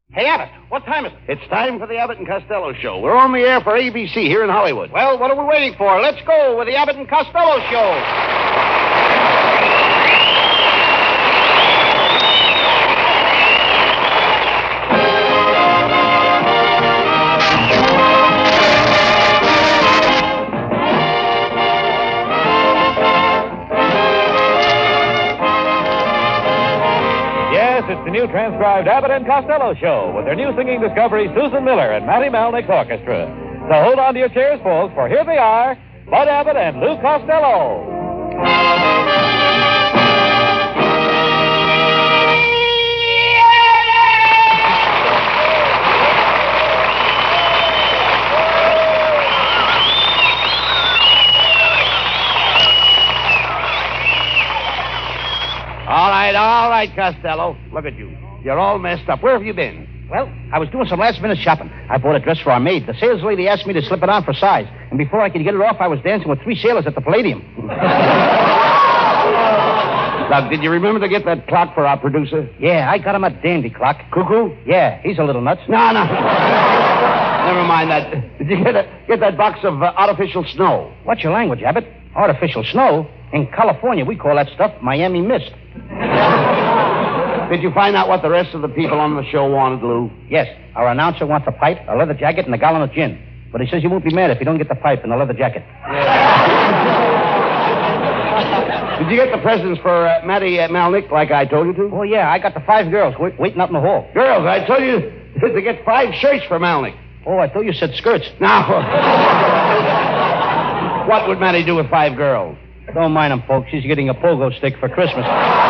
Hey, Abbott, what time is it? It's time for the Abbott and Costello Show. We're on the air for ABC here in Hollywood. Well, what are we waiting for? Let's go with the Abbott and Costello Show. It's the new transcribed Abbott and Costello Show with their new singing discovery, Susan Miller and Matty Malnick's orchestra. So hold on to your chairs, folks, for here they are, Bud Abbott and Lou Costello. All right, Costello. Look at you. You're all messed up. Where have you been? Well, I was doing some last-minute shopping. I bought a dress for our maid. The sales lady asked me to slip it on for size. And before I could get it off, I was dancing with 3 sailors at the Palladium. Now, did you remember to get that clock for our producer? Yeah, I got him a dandy clock. Cuckoo? Yeah, he's a little nuts. No. Never mind that. Did you get that box of artificial snow? What's your language, Abbott? Artificial snow? In California, we call that stuff Miami Mist. Did you find out what the rest of the people on the show wanted, Lou? Yes. Our announcer wants a pipe, a leather jacket, and a gallon of gin. But he says you won't be mad if you don't get the pipe and the leather jacket. Did you get the presents for Matty Malnick like I told you to? Oh, yeah. I got the 5 girls waiting out in the hall. Girls, I told you to get 5 shirts for Malnick. Oh, I thought you said skirts. Now, what would Matty do with 5 girls? Don't mind him, folks. He's getting a pogo stick for Christmas.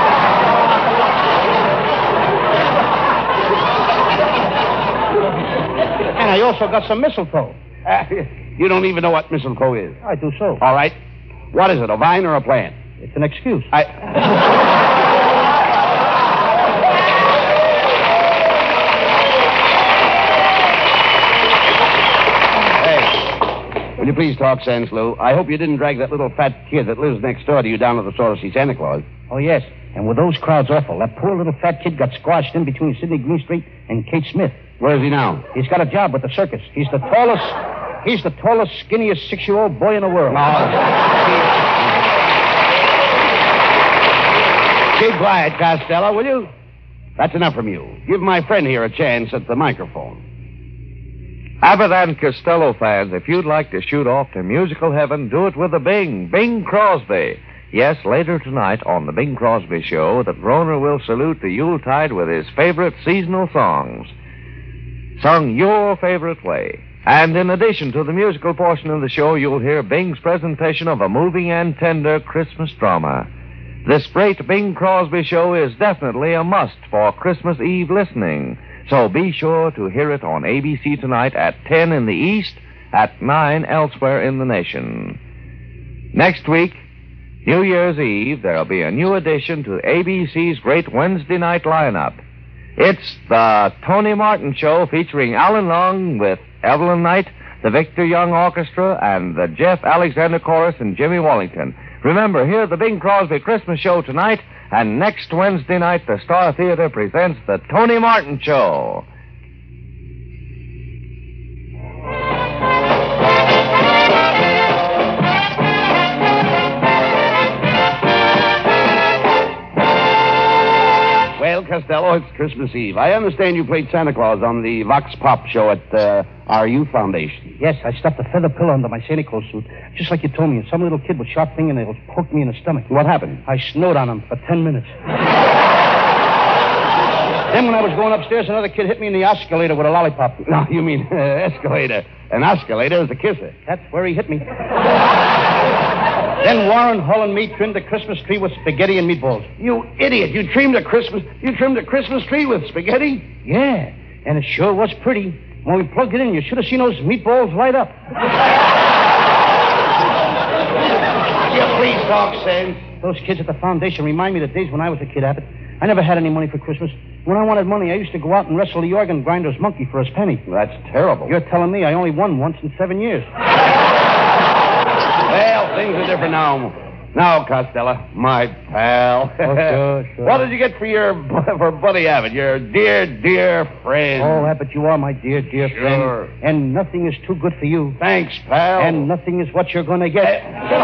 And I also got some mistletoe. You don't even know what mistletoe is. I do so. All right. What is it, a vine or a plant? It's an excuse. Hey, will you please talk sense, Lou? I hope you didn't drag that little fat kid that lives next door to you down to the store to see Santa Claus. Oh, yes. And with those crowds awful, that poor little fat kid got squashed in between Sidney Greenstreet and Kate Smith. Where is he now? He's got a job with the circus. He's the tallest, skinniest 6-year-old boy in the world. Keep quiet, Costello, will you? That's enough from you. Give my friend here a chance at the microphone. Abbott and Costello fans, if you'd like to shoot off to musical heaven, do it with a Bing Crosby. Yes, later tonight on the Bing Crosby Show, the droner will salute the Yuletide with his favorite seasonal songs, sung your favorite way. And in addition to the musical portion of the show, you'll hear Bing's presentation of a moving and tender Christmas drama. This great Bing Crosby Show is definitely a must for Christmas Eve listening. So be sure to hear it on ABC tonight at 10 in the East, at 9 elsewhere in the nation. Next week, New Year's Eve, there'll be a new addition to ABC's great Wednesday night lineup. It's the Tony Martin Show featuring Alan Long with Evelyn Knight, the Victor Young Orchestra, and the Jeff Alexander Chorus and Jimmy Wallington. Remember, hear the Bing Crosby Christmas Show tonight, and next Wednesday night, the Star Theater presents the Tony Martin Show. Well, Costello, it's Christmas Eve. I understand you played Santa Claus on the Vox Pop show at our youth foundation. Yes, I stuffed a feather pillow under my Santa Claus suit, just like you told me, and some little kid with sharp fingernails poked me in the stomach. What happened? I snowed on him for 10 minutes. Then when I was going upstairs, another kid hit me in the escalator with a lollipop. No, you mean escalator. An escalator is a kisser. That's where he hit me. Then Warren, Hull, and me trimmed the Christmas tree with spaghetti and meatballs. You idiot! You trimmed a Christmas tree with spaghetti? Yeah, and it sure was pretty. When we plugged it in, you should have seen those meatballs light up. You please talk sense. Those kids at the foundation remind me of the days when I was a kid, Abbott. I never had any money for Christmas. When I wanted money, I used to go out and wrestle the organ grinder's monkey for his penny. That's terrible. You're telling me I only won once in 7 years. Well, things are different now. Now, Costello, my pal. Oh, sure. What did you get for Buddy Abbott, your dear friend? Oh, Abbott, you are my dear Sure. friend. And nothing is too good for you. Thanks, pal. And nothing is what you're going to get.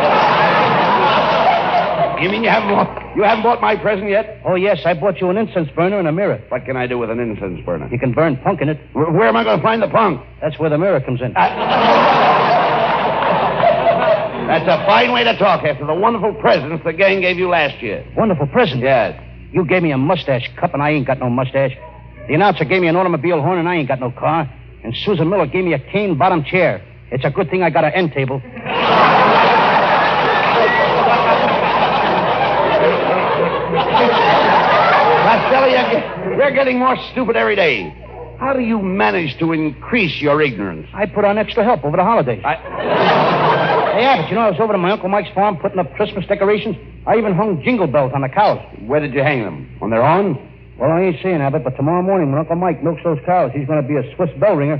You mean you haven't bought my present yet? Oh, yes, I bought you an incense burner and a mirror. What can I do with an incense burner? You can burn punk in it. Where am I going to find the punk? That's where the mirror comes in. That's a fine way to talk after the wonderful presents the gang gave you last year. Wonderful present. Yes. You gave me a mustache cup, and I ain't got no mustache. The announcer gave me an automobile horn, and I ain't got no car. And Susan Miller gave me a cane bottom chair. It's a good thing I got an end table. Costello, you're getting more stupid every day. How do you manage to increase your ignorance? I put on extra help over the holidays. Hey, Abbott, you know I was over to my Uncle Mike's farm putting up Christmas decorations? I even hung jingle bells on the cows. Where did you hang them? On their own? Well, I ain't saying, Abbott, but tomorrow morning when Uncle Mike milks those cows, he's going to be a Swiss bell ringer.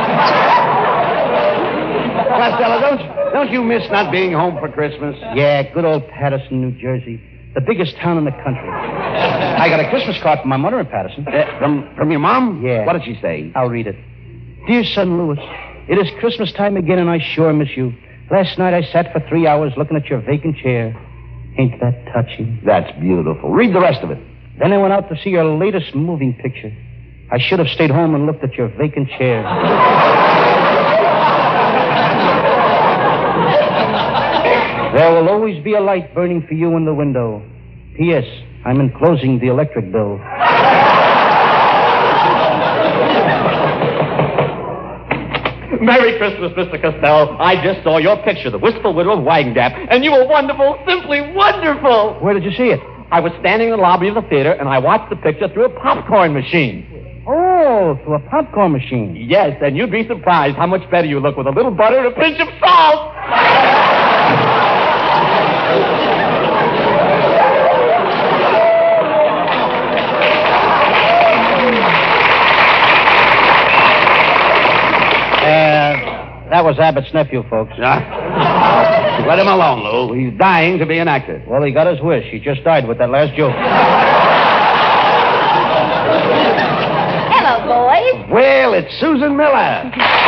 Costello, don't you miss not being home for Christmas? Yeah, good old Patterson, New Jersey. The biggest town in the country. I got a Christmas card from my mother in Patterson. From your mom? Yeah. What did she say? I'll read it. Dear son Louis, it is Christmas time again, and I sure miss you. Last night I sat for 3 hours looking at your vacant chair. Ain't that touching? That's beautiful. Read the rest of it. Then I went out to see your latest moving picture. I should have stayed home and looked at your vacant chair. There will always be a light burning for you in the window. P.S. I'm enclosing the electric bill. Merry Christmas, Mr. Costello. I just saw your picture, The Wistful Widow of Wagandap, and you were wonderful, simply wonderful. Where did you see it? I was standing in the lobby of the theater, and I watched the picture through a popcorn machine. Oh, through a popcorn machine. Yes, and you'd be surprised how much better you look with a little butter and a pinch of salt. That was Abbott's nephew, folks. Let him alone, Lou. He's dying to be an actor. Well, he got his wish. He just died with that last joke. Hello, boys. Well, it's Susan Miller.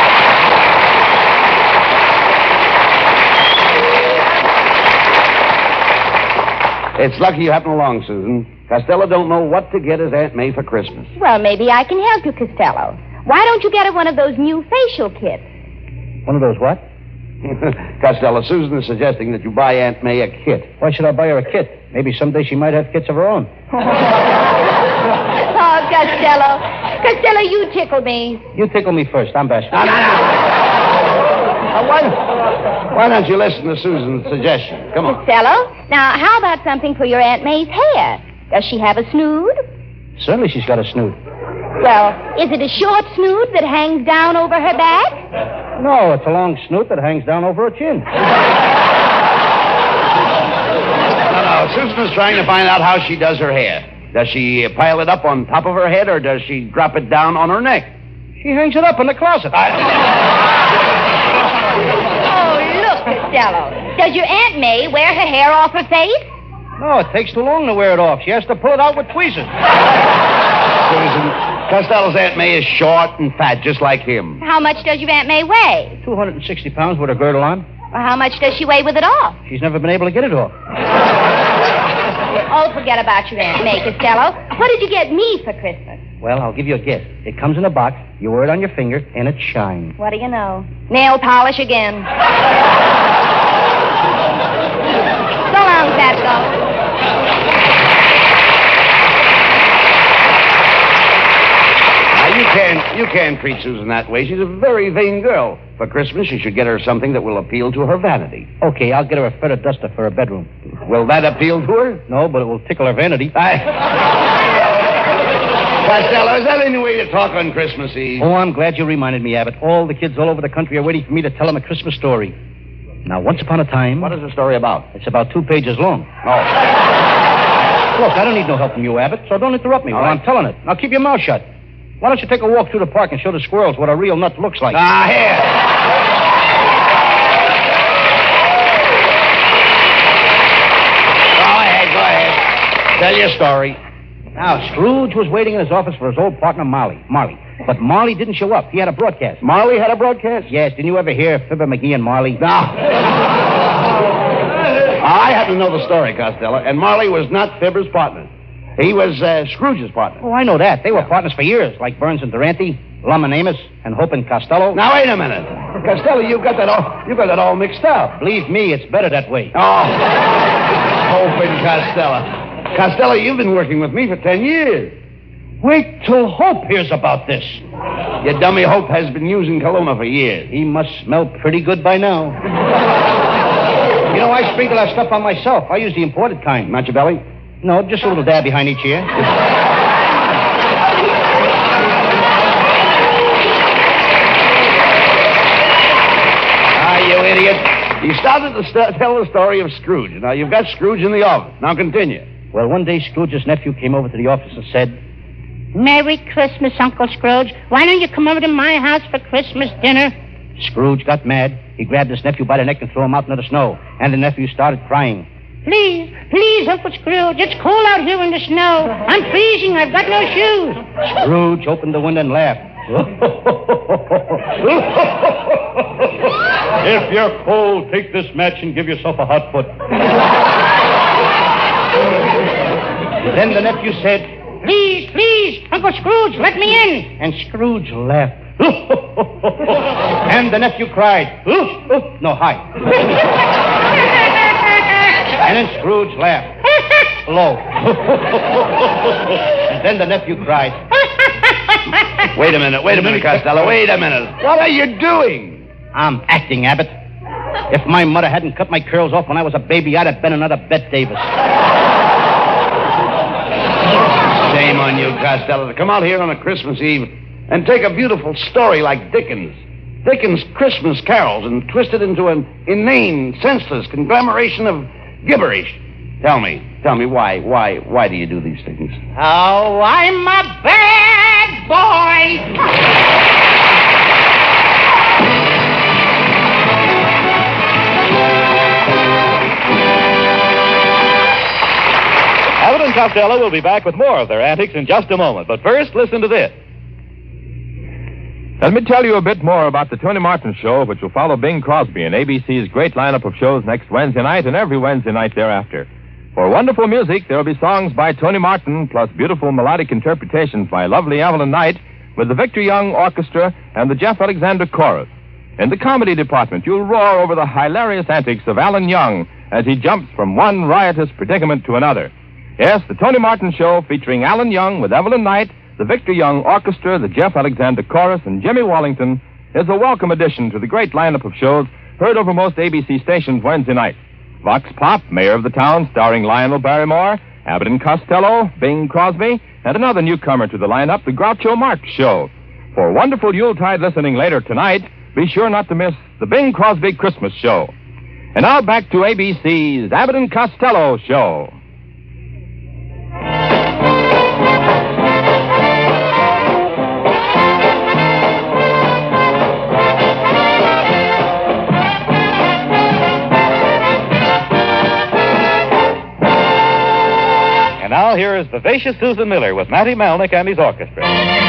It's lucky you happened along, Susan. Costello don't know what to get his Aunt May for Christmas. Well, maybe I can help you, Costello. Why don't you get her one of those new facial kits? One of those what? Costello, Susan is suggesting that you buy Aunt May a kit. Why should I buy her a kit? Maybe someday she might have kits of her own. Oh, Costello. Costello, you tickle me. You tickle me first. I'm bashful. Why don't you listen to Susan's suggestion? Come on. Costello, now, how about something for your Aunt May's hair? Does she have a snood? Certainly she's got a snoot. Well, is it a short snood that hangs down over her back? No, it's a long snoot that hangs down over her chin. No, Susan is trying to find out how she does her hair. Does she pile it up on top of her head, or does she drop it down on her neck? She hangs it up in the closet. Oh, look, Costello. Does your Aunt May wear her hair off her face? No, it takes too long to wear it off. She has to pull it out with tweezers. Susan, Costello's Aunt May is short and fat, just like him. How much does your Aunt May weigh? 260 pounds with her girdle on. Well, how much does she weigh with it off? She's never been able to get it off. Oh, forget about your Aunt May, Costello. What did you get me for Christmas? Well, I'll give you a gift. It comes in a box, you wear it on your finger, and it shines. What do you know? Nail polish again. So long, Satchel. You can't treat Susan that way. She's a very vain girl. For Christmas, you should get her something that will appeal to her vanity. Okay, I'll get her a feather duster for her bedroom. Will that appeal to her? No, but it will tickle her vanity. Costello, is that any way to talk on Christmas Eve? Oh, I'm glad you reminded me, Abbott. All the kids all over the country are waiting for me to tell them a Christmas story. Now, once upon a time... What is the story about? It's about 2 pages long. Oh. Look, I don't need no help from you, Abbott, so don't interrupt me while I'm telling it. Now, keep your mouth shut. Why don't you take a walk through the park and show the squirrels what a real nut looks like? Here. Tell your story. Now, Scrooge was waiting in his office for his old partner, Marley. But Marley didn't show up. He had a broadcast. Marley had a broadcast? Yes, didn't you ever hear Fibber McGee and Marley? No. I happen to know the story, Costello, and Marley was not Fibber's partner. He was Scrooge's partner. Oh, I know that. They were partners for years, like Burns and Durante, Lum and Amos, and Hope and Costello. Now, wait a minute. Costello, you've got that all mixed up. Believe me, it's better that way. Oh, Hope and Costello. Costello, you've been working with me for 10 years. Wait till Hope hears about this. Your dummy Hope has been using Coloma for years. He must smell pretty good by now. You know, I sprinkle that stuff on myself. I use the imported kind. Machiavelli? No, just a little dab behind each ear. You idiot. You started to tell the story of Scrooge. Now, you've got Scrooge in the office. Now, continue. Well, one day, Scrooge's nephew came over to the office and said, Merry Christmas, Uncle Scrooge. Why don't you come over to my house for Christmas dinner? Scrooge got mad. He grabbed his nephew by the neck and threw him out into the snow. And the nephew started crying. Please, Uncle Scrooge. It's cold out here in the snow. I'm freezing. I've got no shoes. Scrooge opened the window and laughed. If you're cold, take this match and give yourself a hot foot. Then the nephew said, Please, Uncle Scrooge, let me in. And Scrooge laughed. And the nephew cried, hi. And then Scrooge laughed. Low. And then the nephew cried. Wait a minute, Costello. Wait a minute. What are you doing? I'm acting, Abbott. If my mother hadn't cut my curls off when I was a baby, I'd have been another Bette Davis. Shame on you, Costello, to come out here on a Christmas Eve and take a beautiful story like Dickens' Christmas carols and twist it into an inane, senseless conglomeration of gibberish. Tell me, why do you do these things? Oh, I'm a bad boy. Abbott and Costello will be back with more of their antics in just a moment. But first, listen to this. Let me tell you a bit more about the Tony Martin Show, which will follow Bing Crosby in ABC's great lineup of shows next Wednesday night and every Wednesday night thereafter. For wonderful music, there will be songs by Tony Martin, plus beautiful melodic interpretations by lovely Evelyn Knight, with the Victor Young Orchestra and the Jeff Alexander Chorus. In the comedy department, you'll roar over the hilarious antics of Alan Young as he jumps from one riotous predicament to another. Yes, the Tony Martin Show, featuring Alan Young with Evelyn Knight, the Victor Young Orchestra, the Jeff Alexander Chorus, and Jimmy Wallington, is a welcome addition to the great lineup of shows heard over most ABC stations Wednesday night. Vox Pop, Mayor of the Town, starring Lionel Barrymore, Abbott and Costello, Bing Crosby, and another newcomer to the lineup, the Groucho Marx Show. For wonderful Yuletide listening later tonight, be sure not to miss the Bing Crosby Christmas Show. And now back to ABC's Abbott and Costello Show. And now here is vivacious Susan Miller with Matty Malnick and his orchestra.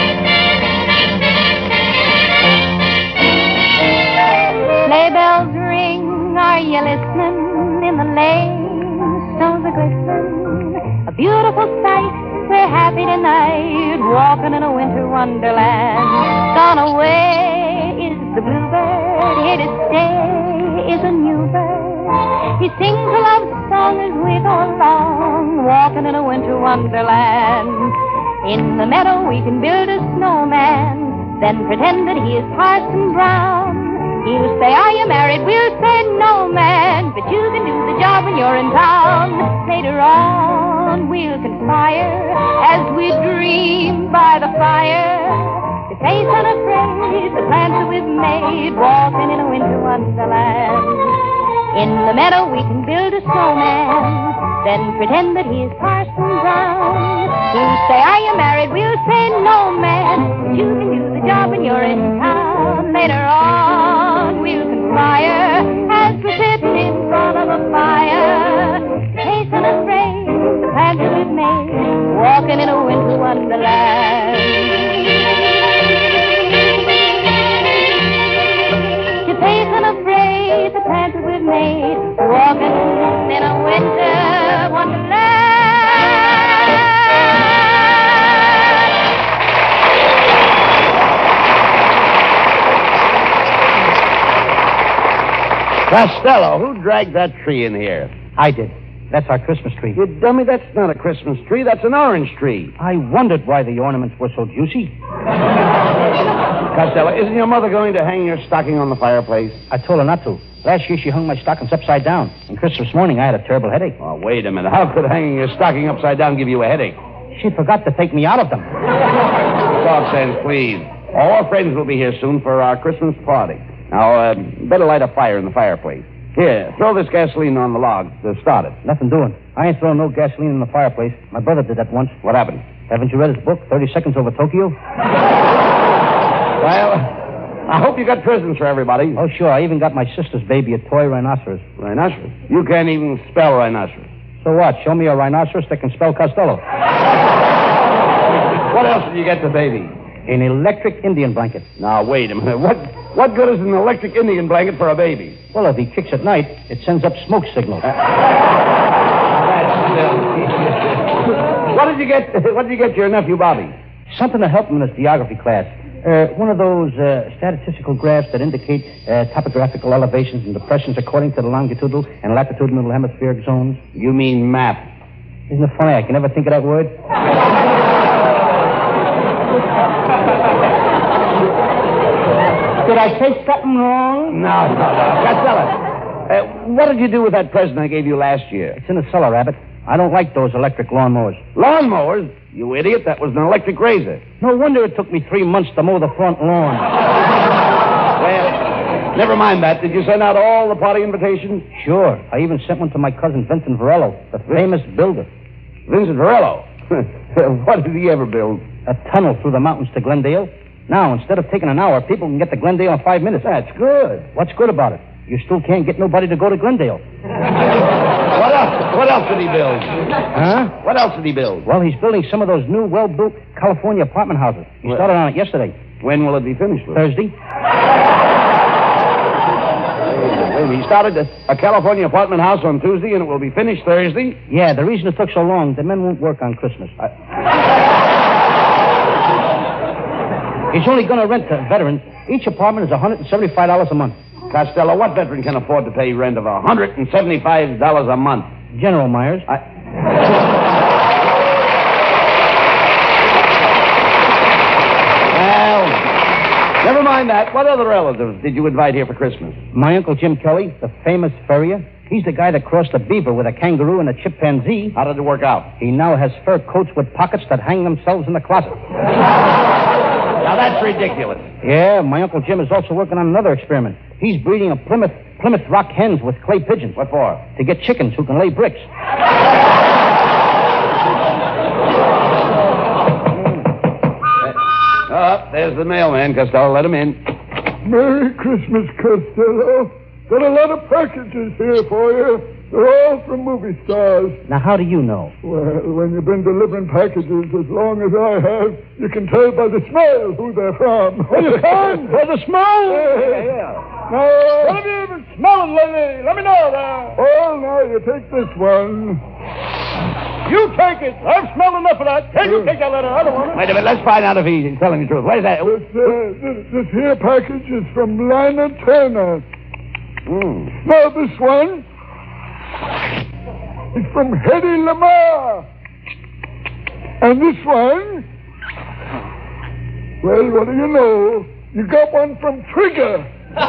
Sleigh bells ring, are you listening? In the lane, snows are glistening. A beautiful sight, we're happy tonight, walking in a winter wonderland. Gone away is the bluebird, here to stay is a new bird. He sings a love song as we go along, walking in a winter wonderland. In the meadow we can build a snowman, then pretend that he is Parson Brown. He'll say, are you married? We'll say, no, man, but you can do the job when you're in town. Later on we'll conspire as we dream by the fire to face unafraid the plans that we've made, walking in a winter wonderland. In the meadow we can build a snowman, then pretend that he's Parson Brown. He'll say, are you married? We'll say, no, man, but you can do the job when you're in town. Later on we'll conspire as we're sitting in front of a fire, face unafraid the plans that we've made, wonderland. To face unafraid the plans that we've made, walking in a winter wonderland. Costello, who dragged that tree in here? I did. That's our Christmas tree. You dummy, that's not a Christmas tree. That's an orange tree. I wondered why the ornaments were so juicy. Costello, isn't your mother going to hang your stocking on the fireplace? I told her not to. Last year she hung my stockings upside down. And Christmas morning I had a terrible headache. Oh, wait a minute. How could hanging your stocking upside down give you a headache? She forgot to take me out of them. Talk sense, please. All our friends will be here soon for our Christmas party. Now, better light a fire in the fireplace. Here, throw this gasoline on the log to start it. Nothing doing. I ain't throwing no gasoline in the fireplace. My brother did that once. What happened? Haven't you read his book, 30 Seconds Over Tokyo? Well, I hope you got presents for everybody. Oh, sure. I even got my sister's baby a toy rhinoceros. Rhinoceros? You can't even spell rhinoceros. So what? Show me a rhinoceros that can spell Costello. What else did you get the baby? An electric Indian blanket. Now, wait a minute. What good is an electric Indian blanket for a baby? Well, if he kicks at night, it sends up smoke signals. What did you get your nephew Bobby? Something to help him in his geography class. One of those statistical graphs that indicate topographical elevations and depressions according to the longitudinal and latitudinal hemispheric zones. You mean map? Isn't it funny? I can never think of that word. Did I say something wrong? No. Costello, what did you do with that present I gave you last year? It's in the cellar, Rabbit. I don't like those electric lawnmowers. Lawnmowers? You idiot, that was an electric razor. No wonder it took me 3 months to mow the front lawn. Well, never mind that. Did you send out all the party invitations? Sure. I even sent one to my cousin Vincent Varello, the famous builder. Vincent Varello? What did he ever build? A tunnel through the mountains to Glendale. Now, instead of taking an hour, people can get to Glendale in 5 minutes. That's good. What's good about it? You still can't get nobody to go to Glendale. What else did he build? Huh? What else did he build? Well, he's building some of those new, well-built California apartment houses. He started on it yesterday. When will it be finished with? Thursday. He started a California apartment house on Tuesday, and it will be finished Thursday? Yeah, the reason it took so long, the men won't work on Christmas. He's only going to rent to veterans. Each apartment is $175 a month. Costello, what veteran can afford to pay rent of $175 a month? General Myers. Well, never mind that. What other relatives did you invite here for Christmas? My Uncle Jim Kelly, the famous farrier. He's the guy that crossed a beaver with a kangaroo and a chimpanzee. How did it work out? He now has fur coats with pockets that hang themselves in the closet. Now, that's ridiculous. Yeah, my Uncle Jim is also working on another experiment. He's breeding a Plymouth Rock hens with clay pigeons. What for? To get chickens who can lay bricks. There's the mailman, Costello. Let him in. Merry Christmas, Costello. Got a lot of packages here for you. They're all from movie stars. Now, how do you know? Well, when you've been delivering packages as long as I have, you can tell by the smell who they're from. Oh, you can? By the smell? Yeah. Now, what have you been smelling lately? Let me know there. Oh, now you take this one. You take it. I've smelled enough of that. Can you take that letter? I don't want it. Wait a minute. Let's find out if he's telling the truth. What is that? This here package is from Lina Turner. Now, this one is from Hedy Lamarr. And this one, well, what do you know? You got one from Trigger.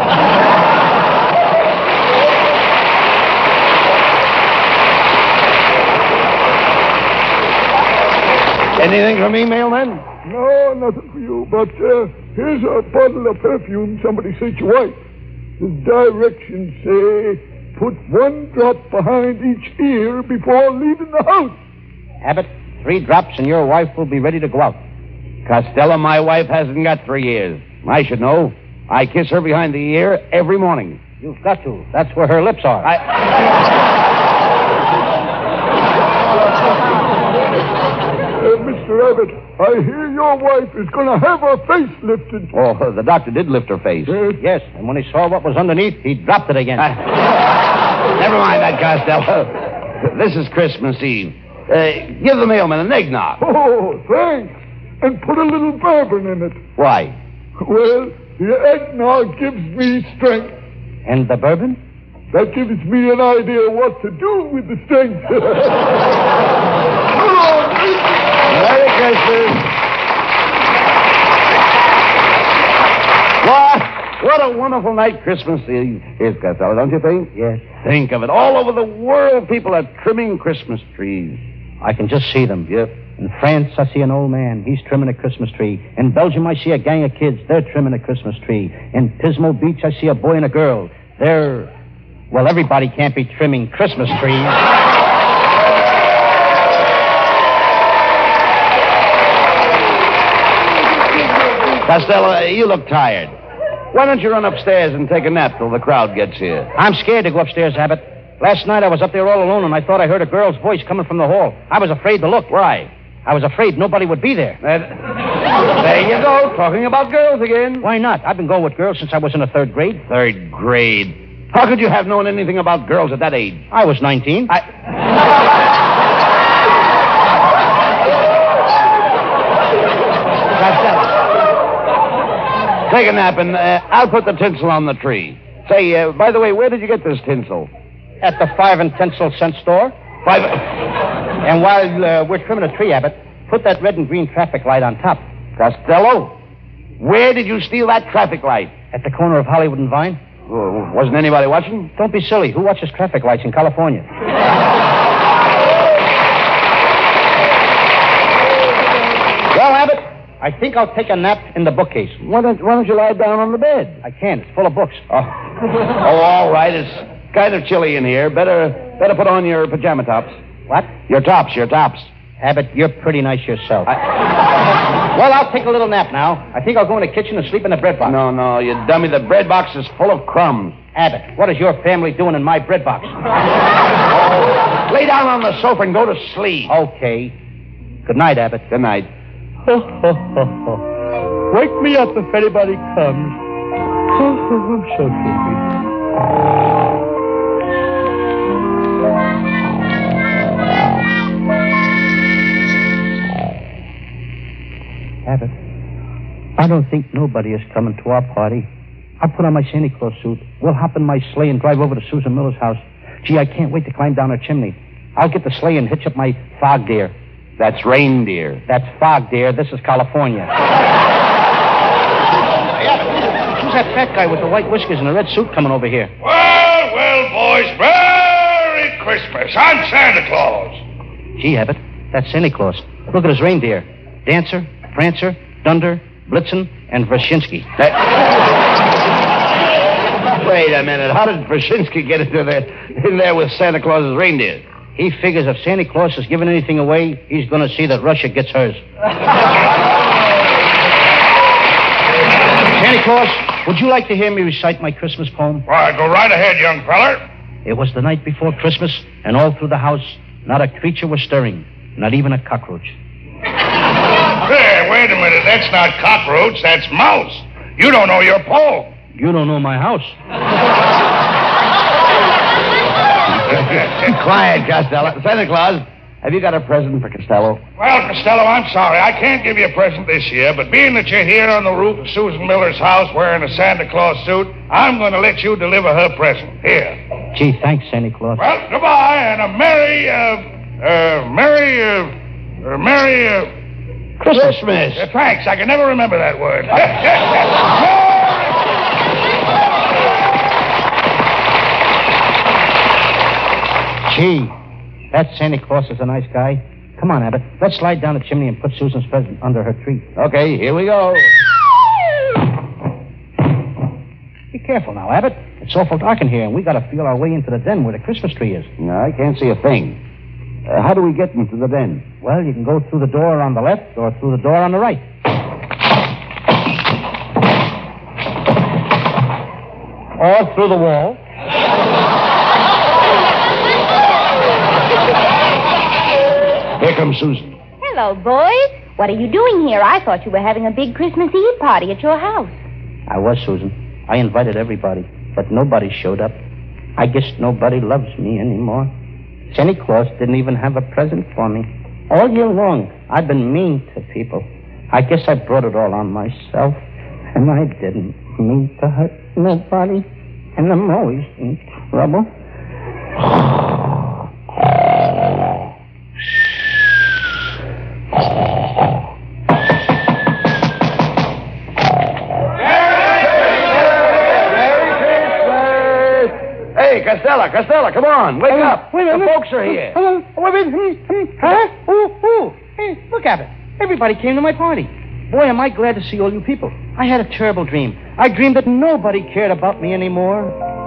Anything for me, mailman? No, nothing for you. But here's a bottle of perfume somebody sent your wife. The directions say put 1 drop behind each ear before leaving the house. Abbott, 3 drops and your wife will be ready to go out. Costello, my wife hasn't got 3 ears. I should know. I kiss her behind the ear every morning. You've got to. That's where her lips are. Mr. Abbott, I hear your wife is going to have her face lifted. Oh, the doctor did lift her face. Yes, and when he saw what was underneath, he dropped it again. Never mind that, Costello. This is Christmas Eve. Give the mailman an eggnog. Oh, thanks. And put a little bourbon in it. Why? Well, the eggnog gives me strength. And the bourbon? That gives me an idea what to do with the strength. Merry Christmas. What a wonderful night Christmas Eve is, Costello, don't you think? Yes. Think of it. All over the world, people are trimming Christmas trees. I can just see them. Yep. In France, I see an old man. He's trimming a Christmas tree. In Belgium, I see a gang of kids. They're trimming a Christmas tree. In Pismo Beach, I see a boy and a girl. Well, everybody can't be trimming Christmas trees. Costello, you look tired. Why don't you run upstairs and take a nap till the crowd gets here? I'm scared to go upstairs, Abbott. Last night I was up there all alone, and I thought I heard a girl's voice coming from the hall. I was afraid to look. Why? I was afraid nobody would be there. There you go, talking about girls again. Why not? I've been going with girls since I was in the third grade. Third grade. How could you have known anything about girls at that age? I was 19. Take a nap, and I'll put the tinsel on the tree. Say, by the way, where did you get this tinsel? At the 5 and 10 cent store. And while we're trimming a tree, Abbott, put that red and green traffic light on top. Costello, where did you steal that traffic light? At the corner of Hollywood and Vine. Wasn't anybody watching? Don't be silly. Who watches traffic lights in California? Well, Abbott, I think I'll take a nap in the bookcase. Why don't you lie down on the bed? I can't. It's full of books. Oh, all right. It's kind of chilly in here. Better put on your pajama tops. What? Your tops. Abbott, you're pretty nice yourself. Well, I'll take a little nap now. I think I'll go in the kitchen and sleep in the bread box. No, you dummy. The bread box is full of crumbs. Abbott, what is your family doing in my bread box? Oh, lay down on the sofa and go to sleep. Okay. Good night, Abbott. Good night. Wake me up if anybody comes. I'm so sleepy. Abbott, I don't think nobody is coming to our party. I'll put on my Santa Claus suit. We'll hop in my sleigh and drive over to Susan Miller's house. Gee, I can't wait to climb down her chimney. I'll get the sleigh and hitch up my fog deer. That's reindeer. That's fog deer. This is California. Who's that fat guy with the white whiskers and the red suit coming over here? Well, boys, Merry Christmas. I'm Santa Claus. Gee, Abbott, that's Santa Claus. Look at his reindeer. Dancer, Prancer, Dunder, Blitzen, and Wyszynski. Wait a minute. How did Wyszynski get in there with Santa Claus's reindeer? He figures if Santa Claus is giving anything away, he's going to see that Russia gets hers. Santa Claus, would you like to hear me recite my Christmas poem? Why, go right ahead, young feller. It was the night before Christmas, and all through the house, not a creature was stirring, not even a cockroach. Hey, wait a minute. That's not cockroach, that's mouse. You don't know your poem. You don't know my house. Quiet, Costello. Santa Claus, have you got a present for Costello? Well, Costello, I'm sorry. I can't give you a present this year, but being that you're here on the roof of Susan Miller's house wearing a Santa Claus suit, I'm going to let you deliver her present. Here. Gee, thanks, Santa Claus. Well, goodbye, and a merry Christmas. Thanks. I can never remember that word. Gee, that Santa Claus is a nice guy. Come on, Abbott. Let's slide down the chimney and put Susan's present under her tree. Okay, here we go. Be careful now, Abbott. It's awful dark in here, and we got to feel our way into the den where the Christmas tree is. No, I can't see a thing. How do we get into the den? Well, you can go through the door on the left or through the door on the right. Or through the wall. Here comes Susan. Hello, boys. What are you doing here? I thought you were having a big Christmas Eve party at your house. I was, Susan. I invited everybody, but nobody showed up. I guess nobody loves me anymore. Santa Claus didn't even have a present for me. All year long, I've been mean to people. I guess I brought it all on myself, and I didn't mean to hurt nobody, and I'm always in trouble. Hey, Costello, come on. Wake up. The folks are here. Huh? Ooh. Hey, look at it. Everybody came to my party. Boy, am I glad to see all you people. I had a terrible dream. I dreamed that nobody cared about me anymore.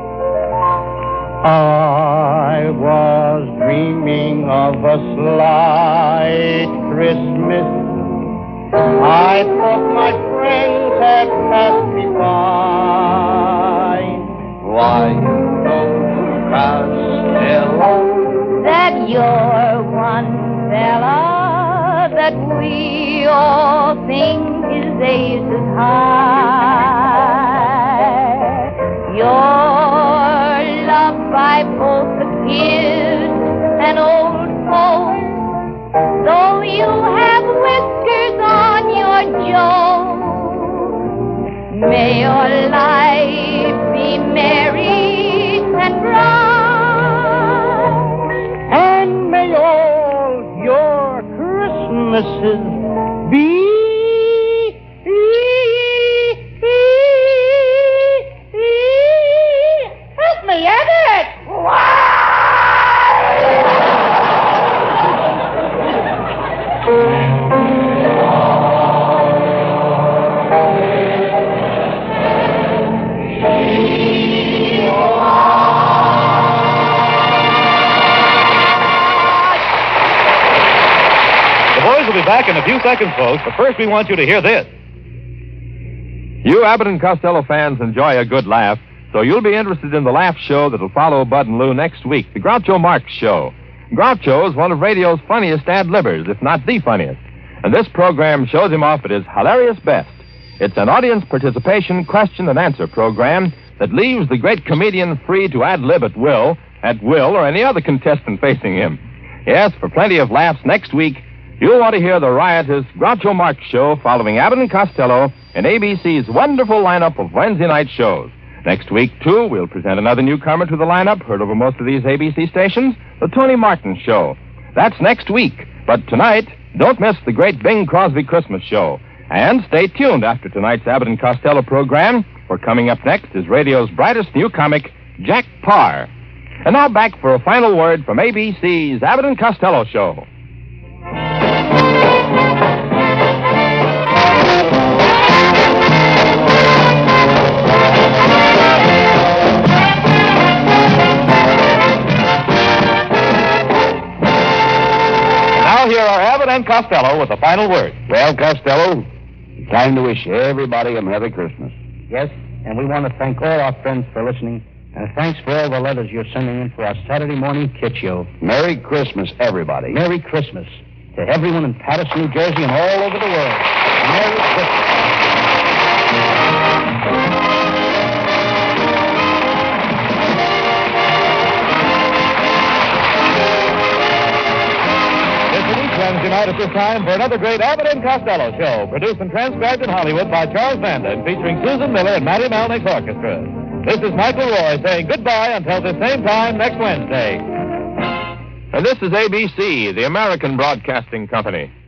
I was dreaming of a slight Christmas. I thought my friends had passed me by. Why, Costello, That you're one fella that we all think is aces high. You're loved by both the kids and old folks, though you have whiskers on your jaw. May your life be merry and bright, and may all your Christmases be help me, Abbott! We'll be back in a few seconds, folks, but first we want you to hear this. You Abbott and Costello fans enjoy a good laugh, so you'll be interested in the laugh show that'll follow Bud and Lou next week, the Groucho Marx Show. Groucho is one of radio's funniest ad-libbers, if not the funniest. And this program shows him off at his hilarious best. It's an audience participation question and answer program that leaves the great comedian free to ad-lib at will, or any other contestant facing him. Yes, for plenty of laughs next week, you'll want to hear the riotous Groucho Marx Show following Abbott and Costello in ABC's wonderful lineup of Wednesday night shows. Next week, too, we'll present another newcomer to the lineup, heard over most of these ABC stations, the Tony Martin Show. That's next week. But tonight, don't miss the great Bing Crosby Christmas Show. And stay tuned after tonight's Abbott and Costello program, for coming up next is radio's brightest new comic, Jack Parr. And now back for a final word from ABC's Abbott and Costello Show. Here are Abbott and Costello with the final word. Well, Costello, time to wish everybody a Merry Christmas. Yes, and we want to thank all our friends for listening, and thanks for all the letters you're sending in for our Saturday morning kid show. Merry Christmas, everybody. Merry Christmas to everyone in Patterson, New Jersey, and all over the world. Merry Christmas. Wednesday night at this time for another great Abbott and Costello show, produced and transcribed in Hollywood by Charles Vanda and featuring Susan Miller and Matty Malnick's orchestra. This is Michael Roy saying goodbye until the same time next Wednesday. And this is ABC, the American Broadcasting Company.